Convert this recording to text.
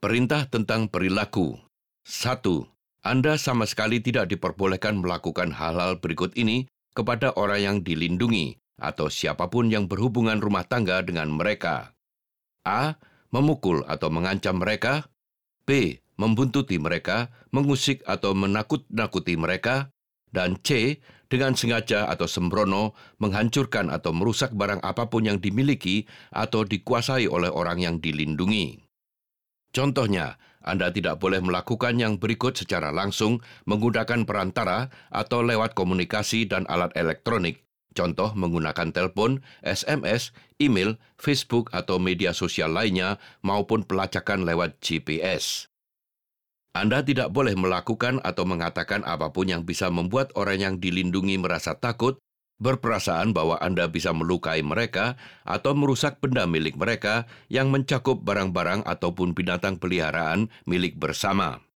Perintah tentang perilaku. 1. Anda sama sekali tidak diperbolehkan melakukan hal-hal berikut ini kepada orang yang dilindungi atau siapapun yang berhubungan rumah tangga dengan mereka. A. Memukul atau mengancam mereka. B. Membuntuti mereka, mengusik atau menakut-nakuti mereka. Dan C. Dengan sengaja atau sembrono menghancurkan atau merusak barang apapun yang dimiliki atau dikuasai oleh orang yang dilindungi. Contohnya, Anda tidak boleh melakukan yang berikut secara langsung menggunakan perantara atau lewat komunikasi dan alat elektronik. Contoh menggunakan telepon, SMS, email, Facebook atau media sosial lainnya maupun pelacakan lewat GPS. Anda tidak boleh melakukan atau mengatakan apapun yang bisa membuat orang yang dilindungi merasa takut, berperasaan bahwa Anda bisa melukai mereka atau merusak benda milik mereka yang mencakup barang-barang ataupun binatang peliharaan milik bersama.